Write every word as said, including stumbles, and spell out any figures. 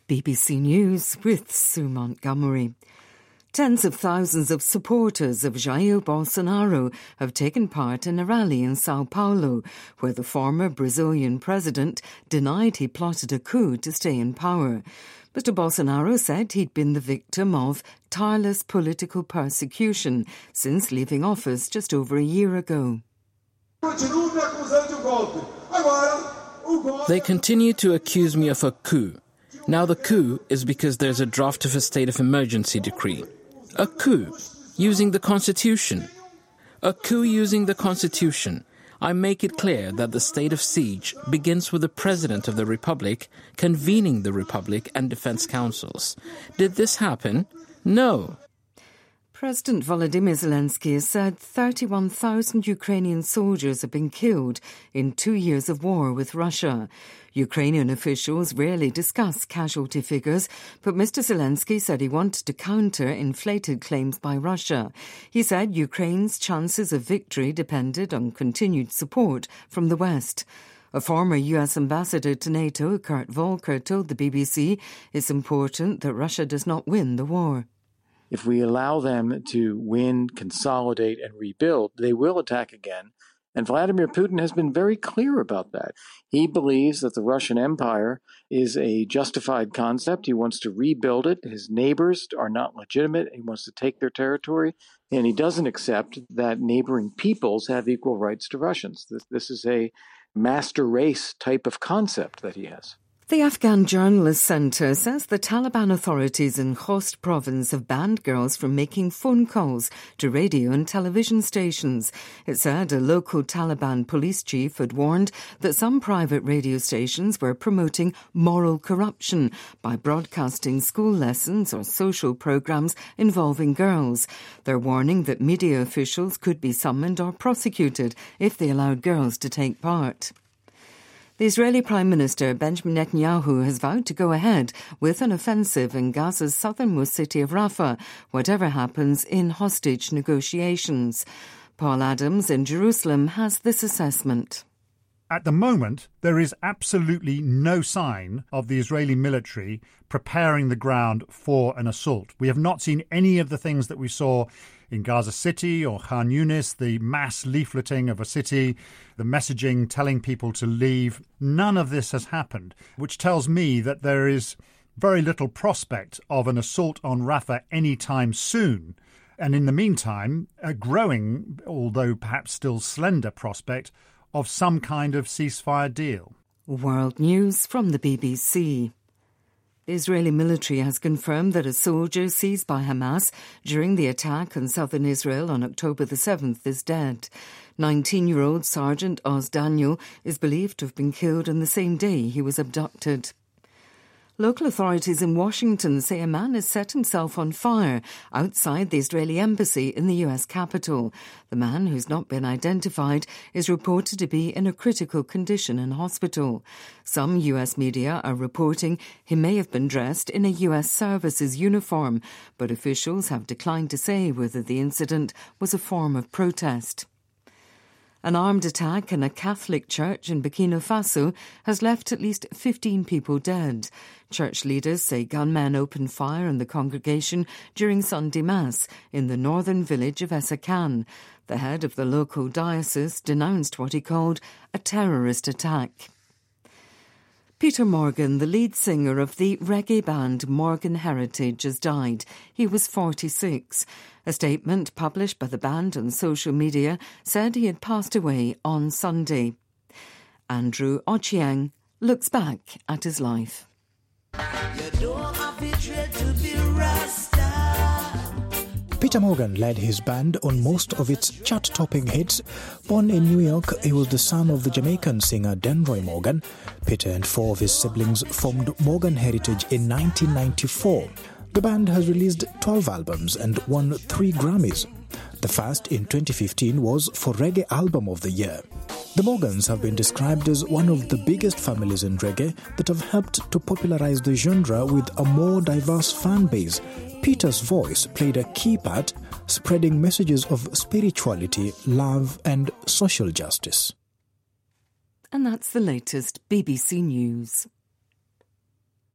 B B C News with Sue Montgomery. Tens of thousands of supporters of Jair Bolsonaro have taken part in a rally in Sao Paulo, where the former Brazilian president denied he plotted a coup to stay in power. Mister Bolsonaro said he'd been the victim of tireless political persecution since leaving office just over a year ago. They continue to accuse me of a coup. Now the coup is because there's a draft of a state of emergency decree. A coup using the Constitution. A coup using the Constitution. I make it clear that the state of siege begins with the President of the Republic convening the Republic and defense councils. Did this happen? No. President Volodymyr Zelensky has said thirty-one thousand Ukrainian soldiers have been killed in two years of war with Russia. Ukrainian officials rarely discuss casualty figures, but Mister Zelensky said he wanted to counter inflated claims by Russia. He said Ukraine's chances of victory depended on continued support from the West. A former U S ambassador to NATO, Kurt Volker, told the B B C it's important that Russia does not win the war. If we allow them to win, consolidate, and rebuild, they will attack again. And Vladimir Putin has been very clear about that. He believes that the Russian Empire is a justified concept. He wants to rebuild it. His neighbors are not legitimate. He wants to take their territory. And he doesn't accept that neighboring peoples have equal rights to Russians. This, this is a master race type of concept that he has. The Afghan Journalist Centre says the Taliban authorities in Khost province have banned girls from making phone calls to radio and television stations. It said a local Taliban police chief had warned that some private radio stations were promoting moral corruption by broadcasting school lessons or social programmes involving girls. They're warning that media officials could be summoned or prosecuted if they allowed girls to take part. The Israeli Prime Minister Benjamin Netanyahu has vowed to go ahead with an offensive in Gaza's southernmost city of Rafah, whatever happens in hostage negotiations. Paul Adams in Jerusalem has this assessment. At the moment, there is absolutely no sign of the Israeli military preparing the ground for an assault. We have not seen any of the things that we saw in Gaza City or Khan Yunis, the mass leafleting of a city, the messaging telling people to leave. None of this has happened, which tells me that there is very little prospect of an assault on Rafah anytime soon. And in the meantime, a growing, although perhaps still slender, prospect of some kind of ceasefire deal. World News from the B B C. The Israeli military has confirmed that a soldier seized by Hamas during the attack on southern Israel on October the seventh is dead. nineteen-year-old Sergeant Oz Daniel is believed to have been killed on the same day he was abducted. Local authorities in Washington say a man has set himself on fire outside the Israeli embassy in the U S capital. The man, who's not been identified, is reported to be in a critical condition in hospital. Some U S media are reporting he may have been dressed in a U S services uniform, but officials have declined to say whether the incident was a form of protest. An armed attack in a Catholic church in Burkina Faso has left at least fifteen people dead. Church leaders say gunmen opened fire on the congregation during Sunday Mass in the northern village of Essakan. The head of the local diocese denounced what he called a terrorist attack. Peter Morgan, the lead singer of the reggae band Morgan Heritage, has died. He was forty-six. A statement published by the band on social media said he had passed away on Sunday. Andrew Ochieng looks back at his life. Peter Morgan led his band on most of its chart-topping hits. Born in New York, he was the son of the Jamaican singer Denroy Morgan. Peter and four of his siblings formed Morgan Heritage in nineteen ninety-four. The band has released twelve albums and won three Grammys. The first, in twenty fifteen, was for Reggae Album of the Year. The Morgans have been described as one of the biggest families in reggae that have helped to popularize the genre with a more diverse fan base. Peter's voice played a key part, spreading messages of spirituality, love and social justice. And that's the latest B B C News.